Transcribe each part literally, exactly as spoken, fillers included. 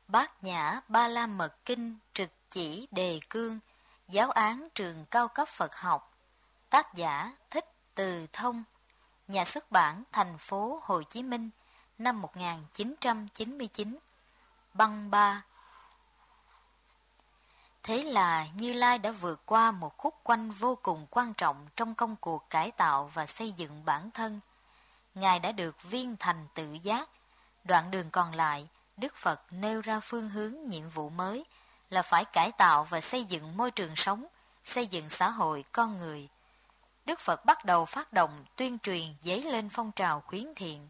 Bát Nhã Ba La Mật Kinh trực chỉ đề cương, giáo án trường cao cấp Phật học. Tác giả Thích Từ Thông. Nhà xuất bản thành phố Hồ Chí Minh, năm một nghìn chín trăm chín mươi chín. Băng ba. Thế là Như Lai đã vượt qua một khúc quanh vô cùng quan trọng trong công cuộc cải tạo và xây dựng bản thân. Ngài đã được viên thành tự giác. Đoạn đường còn lại, Đức Phật nêu ra phương hướng nhiệm vụ mới là phải cải tạo và xây dựng môi trường sống, xây dựng xã hội con người. Đức Phật bắt đầu phát động tuyên truyền dấy lên phong trào khuyến thiện.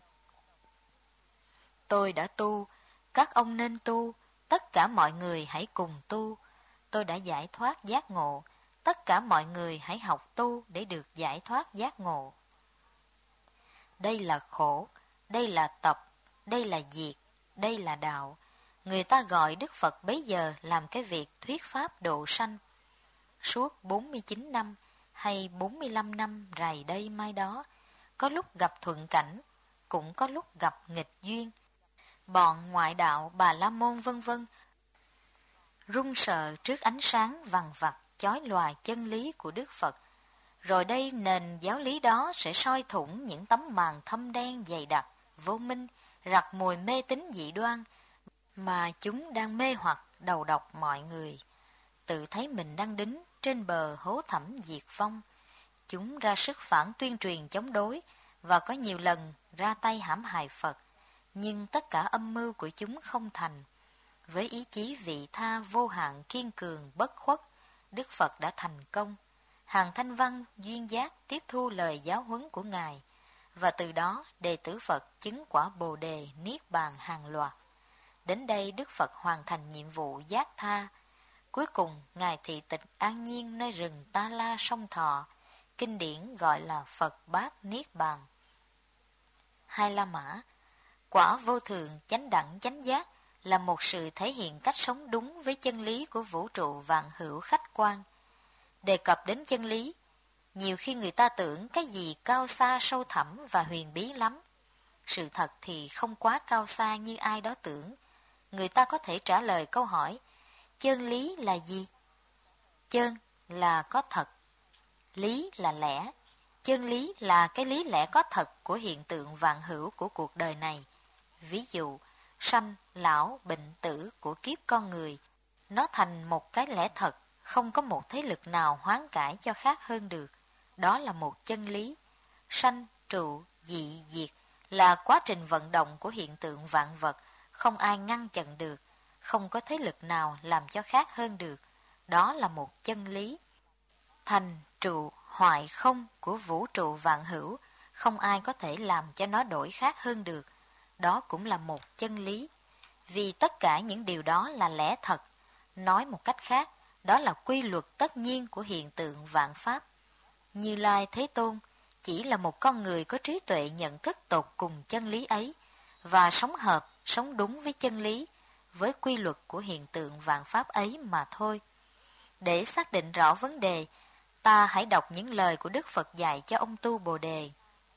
Tôi đã tu, các ông nên tu, tất cả mọi người hãy cùng tu. Tôi đã giải thoát giác ngộ, tất cả mọi người hãy học tu để được giải thoát giác ngộ. Đây là khổ, đây là tập, đây là diệt, đây là đạo. Người ta gọi Đức Phật bấy giờ làm cái việc thuyết pháp độ sanh. Suốt bốn mươi chín năm hay bốn mươi lăm năm rày đây mai đó, có lúc gặp thuận cảnh, cũng có lúc gặp nghịch duyên. Bọn ngoại đạo Bà La Môn vân vân run sợ trước ánh sáng vằng vặc chói lòa chân lý của Đức Phật. Rồi đây nền giáo lý đó sẽ soi thủng những tấm màn thâm đen dày đặc, vô minh, rặc mùi mê tín dị đoan mà chúng đang mê hoặc đầu độc mọi người. Tự thấy mình đang đứng trên bờ hố thẳm diệt vong, chúng ra sức phản tuyên truyền chống đối và có nhiều lần ra tay hãm hại Phật, nhưng tất cả âm mưu của chúng không thành. Với ý chí vị tha vô hạn kiên cường bất khuất, Đức Phật đã thành công. Hàng Thanh Văn duyên giác tiếp thu lời giáo huấn của Ngài, và từ đó đệ tử Phật chứng quả Bồ Đề Niết Bàn hàng loạt. Đến đây Đức Phật hoàn thành nhiệm vụ giác tha. Cuối cùng Ngài thị tịch an nhiên nơi rừng Ta La sông Thọ, kinh điển gọi là Phật Bát Niết Bàn. Hai La Mã, quả vô thường chánh đẳng chánh giác là một sự thể hiện cách sống đúng với chân lý của vũ trụ vạn hữu khách quan. Đề cập đến chân lý, nhiều khi người ta tưởng cái gì cao xa sâu thẳm và huyền bí lắm. Sự thật thì không quá cao xa như ai đó tưởng. Người ta có thể trả lời câu hỏi, chân lý là gì? Chân là có thật, lý là lẽ. Chân lý là cái lý lẽ có thật của hiện tượng vạn hữu của cuộc đời này. Ví dụ, sanh, lão, bệnh, tử của kiếp con người, nó thành một cái lẽ thật, không có một thế lực nào hoán cải cho khác hơn được. Đó là một chân lý. Sanh, trụ, dị, diệt là quá trình vận động của hiện tượng vạn vật, không ai ngăn chặn được, không có thế lực nào làm cho khác hơn được. Đó là một chân lý. Thành, trụ, hoại, không của vũ trụ vạn hữu, không ai có thể làm cho nó đổi khác hơn được. Đó cũng là một chân lý. Vì tất cả những điều đó là lẽ thật. Nói một cách khác, đó là quy luật tất nhiên của hiện tượng vạn pháp. Như Lai Thế Tôn chỉ là một con người có trí tuệ nhận thức tột cùng chân lý ấy và sống hợp, sống đúng với chân lý, với quy luật của hiện tượng vạn pháp ấy mà thôi. Để xác định rõ vấn đề, ta hãy đọc những lời của Đức Phật dạy cho ông tu Bồ Đề.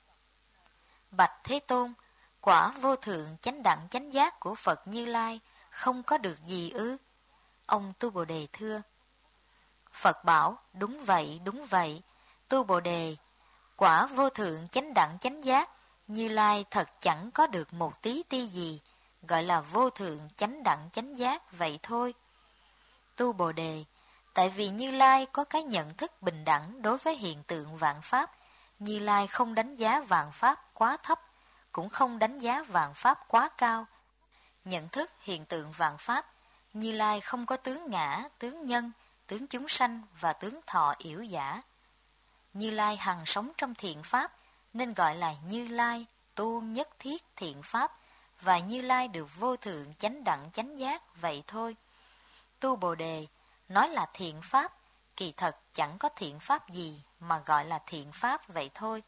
Bạch Thế Tôn, quả vô thượng chánh đẳng chánh giác của Phật Như Lai không có được gì ư? Ông tu Bồ Đề thưa. Phật bảo, đúng vậy, đúng vậy. Tu Bồ Đề, quả vô thượng chánh đẳng chánh giác, Như Lai thật chẳng có được một tí ti gì, gọi là vô thượng chánh đẳng chánh giác vậy thôi. Tu Bồ Đề, tại vì Như Lai có cái nhận thức bình đẳng đối với hiện tượng vạn pháp, Như Lai không đánh giá vạn pháp quá thấp, cũng không đánh giá vạn pháp quá cao. Nhận thức hiện tượng vạn pháp, Như Lai không có tướng ngã, tướng nhân, tướng chúng sanh và tướng thọ yểu giả. Như Lai hằng sống trong thiện pháp, nên gọi là Như Lai tu nhất thiết thiện pháp, và Như Lai được vô thượng chánh đẳng chánh giác vậy thôi. Tu Bồ Đề, nói là thiện pháp, kỳ thật chẳng có thiện pháp gì mà gọi là thiện pháp vậy thôi.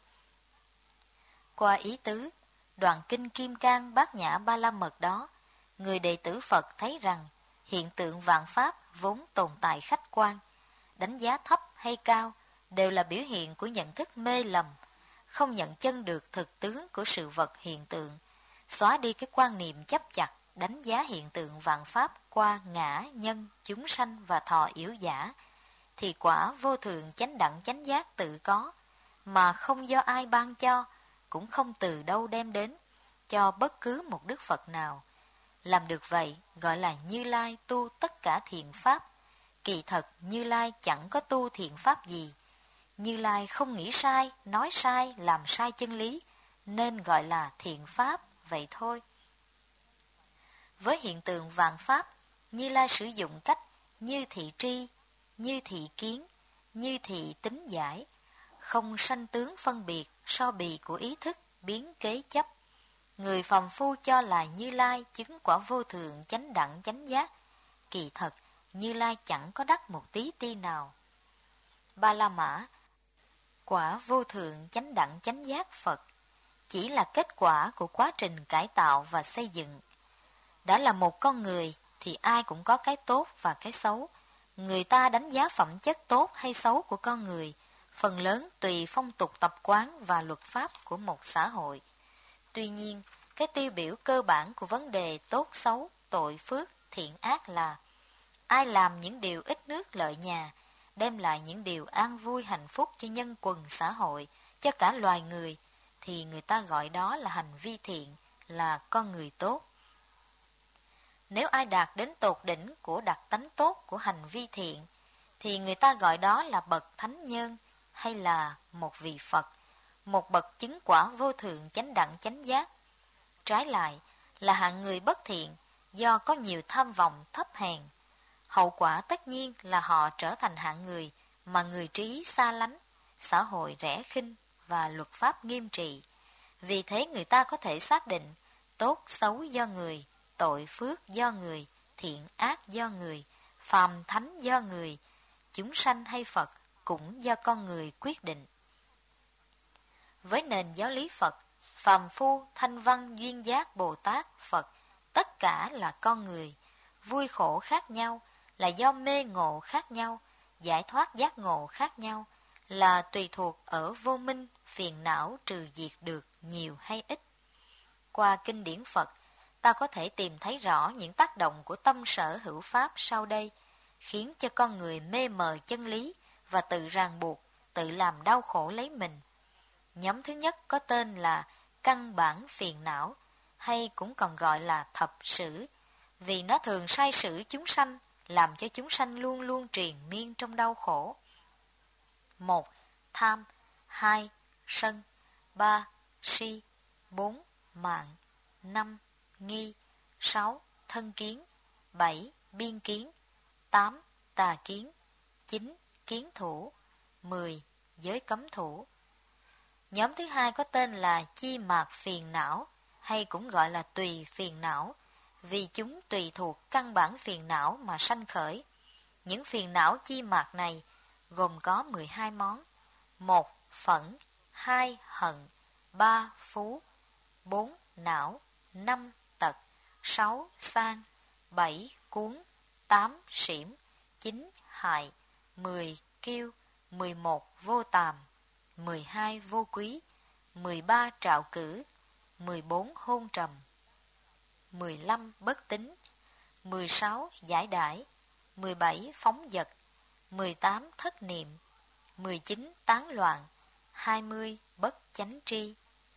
Qua ý tứ, đoạn kinh Kim Cang Bát Nhã Ba La Mật đó, người đệ tử Phật thấy rằng hiện tượng vạn pháp vốn tồn tại khách quan, đánh giá thấp hay cao đều là biểu hiện của nhận thức mê lầm, không nhận chân được thực tướng của sự vật hiện tượng, xóa đi cái quan niệm chấp chặt đánh giá hiện tượng vạn pháp qua ngã, nhân, chúng sanh và thọ yếu giả, thì quả vô thượng chánh đẳng chánh giác tự có, mà không do ai ban cho, cũng không từ đâu đem đến, cho bất cứ một Đức Phật nào. Làm được vậy gọi là Như Lai tu tất cả thiện pháp. Kỳ thật Như Lai chẳng có tu thiện pháp gì. Như Lai không nghĩ sai, nói sai, làm sai chân lý, nên gọi là thiện pháp, vậy thôi. Với hiện tượng vạn pháp, Như Lai sử dụng cách như thị tri, như thị kiến, như thị tính giải, không sanh tướng phân biệt, so bì của ý thức, biến kế chấp. Người phàm phu cho là Như Lai chứng quả vô thượng chánh đẳng chánh giác. Kỳ thật, Như Lai chẳng có đắc một tí ti nào. Ba La Mã, quả vô thượng chánh đẳng chánh giác Phật, chỉ là kết quả của quá trình cải tạo và xây dựng. Đã là một con người thì ai cũng có cái tốt và cái xấu. Người ta đánh giá phẩm chất tốt hay xấu của con người, phần lớn tùy phong tục tập quán và luật pháp của một xã hội. Tuy nhiên, cái tiêu biểu cơ bản của vấn đề tốt xấu, tội phước, thiện ác là ai làm những điều ít nước lợi nhà, đem lại những điều an vui hạnh phúc cho nhân quần xã hội, cho cả loài người, thì người ta gọi đó là hành vi thiện, là con người tốt. Nếu ai đạt đến tột đỉnh của đặc tánh tốt của hành vi thiện, thì người ta gọi đó là bậc thánh nhân, hay là một vị Phật, một bậc chứng quả vô thượng chánh đẳng chánh giác. Trái lại là hạng người bất thiện, do có nhiều tham vọng thấp hèn. Hậu quả tất nhiên là họ trở thành hạng người mà người trí xa lánh, xã hội rẻ khinh và luật pháp nghiêm trị. Vì thế người ta có thể xác định tốt xấu do người, tội phước do người, thiện ác do người, phàm thánh do người, chúng sanh hay Phật cũng do con người quyết định. Với nền giáo lý Phật, phàm phu, thanh văn, duyên giác, Bồ Tát, Phật, tất cả là con người, vui khổ khác nhau, là do mê ngộ khác nhau, giải thoát giác ngộ khác nhau, là tùy thuộc ở vô minh, phiền não trừ diệt được nhiều hay ít. Qua kinh điển Phật, ta có thể tìm thấy rõ những tác động của tâm sở hữu pháp sau đây, khiến cho con người mê mờ chân lý và tự ràng buộc, tự làm đau khổ lấy mình. Nhóm thứ nhất có tên là căn bản phiền não, hay cũng còn gọi là thập sử, vì nó thường sai sử chúng sanh, làm cho chúng sanh luôn luôn triền miên trong đau khổ. Một, tham. Hai, sân. Ba, si. Bốn, mạng. Năm, nghi. Sáu, thân kiến. Bảy, biên kiến. Tám, tà kiến. Chín, kiến thủ. Mười, giới cấm thủ. Nhóm thứ hai có tên là chi mạt phiền não, hay cũng gọi là tùy phiền não, vì chúng tùy thuộc căn bản phiền não mà sanh khởi. Những phiền não chi mạt này gồm có mười hai món: một, phẫn; hai, hận; ba, phú; bốn, não; năm, tật; sáu, sang; bảy, cuốn; tám, xỉm; chín, hại; mười, kiêu; mười một, vô tàm; mười hai, vô quý; mười ba, trạo cử; mười bốn, hôn trầm; mười lăm, bất tín; mười sáu, giải đãi; mười bảy, phóng dật; mười tám, thất niệm; mười chín, tán loạn; hai mươi, bất chánh tri.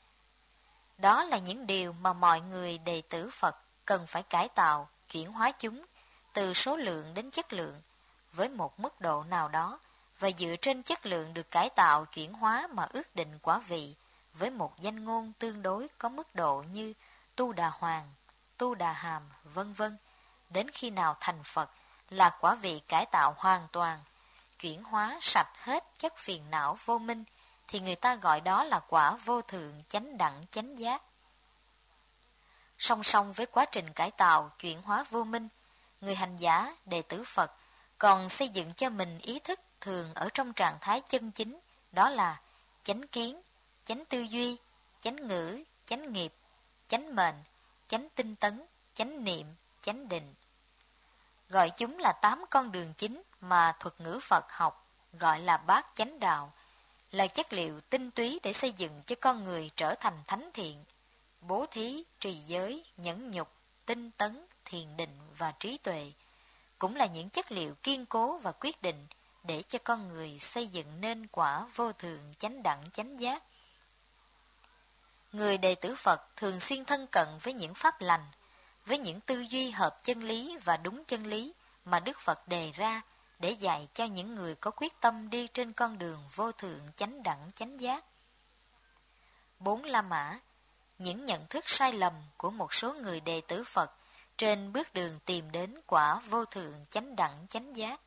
Đó là những điều mà mọi người đệ tử Phật cần phải cải tạo, chuyển hóa chúng từ số lượng đến chất lượng với một mức độ nào đó, và dựa trên chất lượng được cải tạo chuyển hóa mà ước định quả vị với một danh ngôn tương đối có mức độ như tu đà hoàng, tu đà hàm, vân vân, đến khi nào thành Phật là quả vị cải tạo hoàn toàn, chuyển hóa sạch hết chất phiền não vô minh, thì người ta gọi đó là quả vô thượng chánh đẳng chánh giác. Song song với quá trình cải tạo, chuyển hóa vô minh, người hành giả, đệ tử Phật còn xây dựng cho mình ý thức thường ở trong trạng thái chân chính, đó là chánh kiến, chánh tư duy, chánh ngữ, chánh nghiệp, chánh mệnh, chánh tinh tấn, chánh niệm, chánh định. Gọi chúng là tám con đường chính mà thuật ngữ Phật học gọi là bát chánh đạo, là chất liệu tinh túy để xây dựng cho con người trở thành thánh thiện. Bố thí, trì giới, nhẫn nhục, tinh tấn, thiền định và trí tuệ, cũng là những chất liệu kiên cố và quyết định để cho con người xây dựng nên quả vô thượng chánh đẳng chánh giác. Người đệ tử Phật thường xuyên thân cận với những pháp lành, với những tư duy hợp chân lý và đúng chân lý mà Đức Phật đề ra để dạy cho những người có quyết tâm đi trên con đường vô thượng chánh đẳng chánh giác. Bốn La Mã, những nhận thức sai lầm của một số người đệ tử Phật trên bước đường tìm đến quả vô thượng chánh đẳng chánh giác.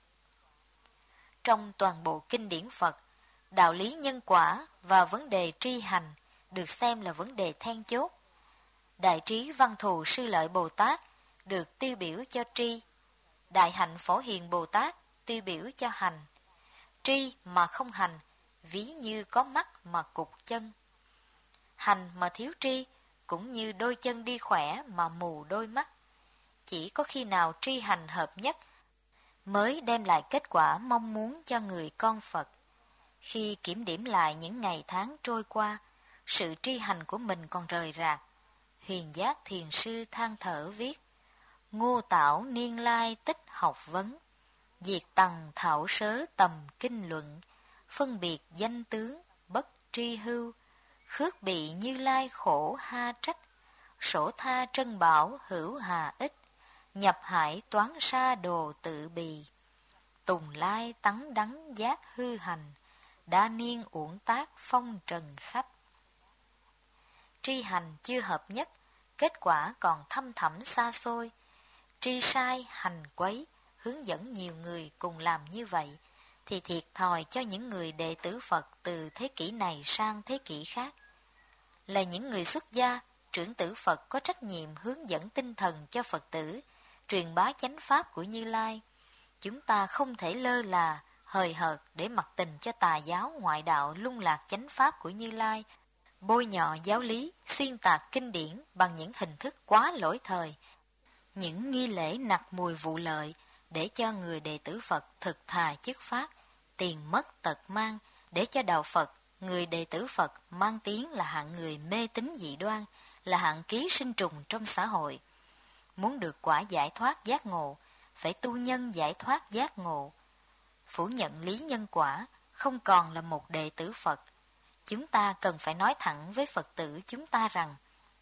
Trong toàn bộ kinh điển Phật, đạo lý nhân quả và vấn đề tri hành được xem là vấn đề then chốt. Đại trí Văn Thù Sư Lợi Bồ Tát được tiêu biểu cho tri, Đại hạnh Phổ Hiền Bồ Tát tiêu biểu cho hành. Tri mà không hành, ví như có mắt mà cụt chân. Hành mà thiếu tri, cũng như đôi chân đi khỏe mà mù đôi mắt. Chỉ có khi nào tri hành hợp nhất mới đem lại kết quả mong muốn cho người con Phật. Khi kiểm điểm lại những ngày tháng trôi qua, sự tri hành của mình còn rời rạc, Huyền Giác Thiền Sư than thở viết: Ngô Tảo niên lai tích học vấn, diệt tầng thảo sớ tầm kinh luận, phân biệt danh tướng bất tri hưu, khước bị Như Lai khổ ha trách, sổ tha trân bảo hữu hà ích, nhập hải toán sa đồ tự bì, tùng lai tắng đắng giác hư hành, đa niên uổng tác phong trần khách. Tri hành chưa hợp nhất, kết quả còn thâm thẳm xa xôi. Tri sai hành quấy, hướng dẫn nhiều người cùng làm như vậy, thì thiệt thòi cho những người đệ tử Phật từ thế kỷ này sang thế kỷ khác. Là những người xuất gia, trưởng tử Phật có trách nhiệm hướng dẫn tinh thần cho Phật tử, truyền bá chánh pháp của Như Lai. Chúng ta không thể lơ là, hời hợt để mặc tình cho tà giáo ngoại đạo lung lạc chánh pháp của Như Lai, bôi nhọ giáo lý, xuyên tạc kinh điển bằng những hình thức quá lỗi thời, những nghi lễ nặc mùi vụ lợi để cho người đệ tử Phật thực thà chức phát, tiền mất tật mang, để cho đạo Phật, người đệ tử Phật mang tiếng là hạng người mê tín dị đoan, là hạng ký sinh trùng trong xã hội. Muốn được quả giải thoát giác ngộ, phải tu nhân giải thoát giác ngộ. Phủ nhận lý nhân quả không còn là một đệ tử Phật. Chúng ta cần phải nói thẳng với Phật tử chúng ta rằng,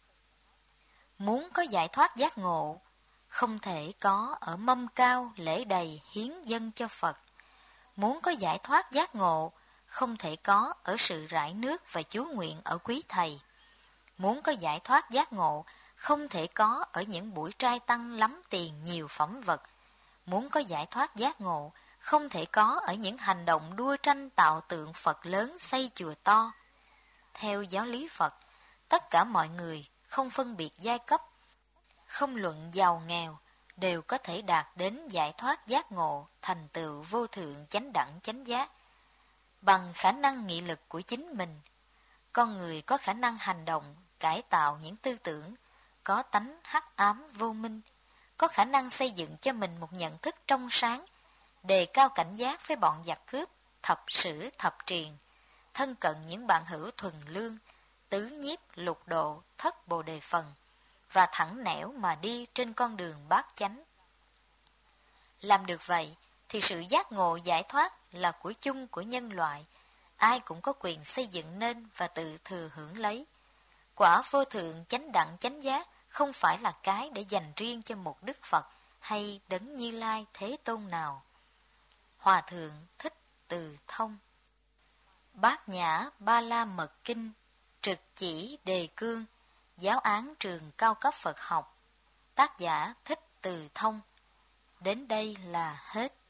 muốn có giải thoát giác ngộ, không thể có ở mâm cao lễ đầy hiến dâng cho Phật. Muốn có giải thoát giác ngộ, không thể có ở sự rải nước và chú nguyện ở quý thầy. Muốn có giải thoát giác ngộ, không thể có ở những buổi trai tăng lắm tiền nhiều phẩm vật. Muốn có giải thoát giác ngộ, không thể có ở những hành động đua tranh tạo tượng Phật lớn xây chùa to. Theo giáo lý Phật, tất cả mọi người, không phân biệt giai cấp, không luận giàu nghèo, đều có thể đạt đến giải thoát giác ngộ, thành tựu vô thượng chánh đẳng chánh giác. Bằng khả năng nghị lực của chính mình, con người có khả năng hành động, cải tạo những tư tưởng, có tánh hắc ám vô minh, có khả năng xây dựng cho mình một nhận thức trong sáng, đề cao cảnh giác với bọn giặc cướp, thập sử thập triền, thân cận những bạn hữu thuần lương, tứ nhiếp lục độ, thất bồ đề phần, và thẳng nẻo mà đi trên con đường bát chánh. Làm được vậy, thì sự giác ngộ giải thoát là của chung của nhân loại, ai cũng có quyền xây dựng nên và tự thừa hưởng lấy. Quả vô thượng chánh đẳng chánh giác không phải là cái để dành riêng cho một Đức Phật hay Đấng Như Lai Thế Tôn nào. Hòa Thượng Thích Từ Thông. Bát Nhã Ba La Mật Kinh, trực chỉ đề cương, giáo án trường cao cấp Phật học. Tác giả Thích Từ Thông. Đến đây là hết.